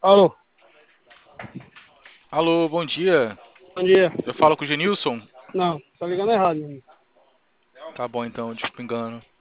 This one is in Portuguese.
Alô, Alô, bom dia. bom dia. Eu falo com o Genilson? Não, tá ligando errado, meu amigo. Tá bom então, desculpa o engano.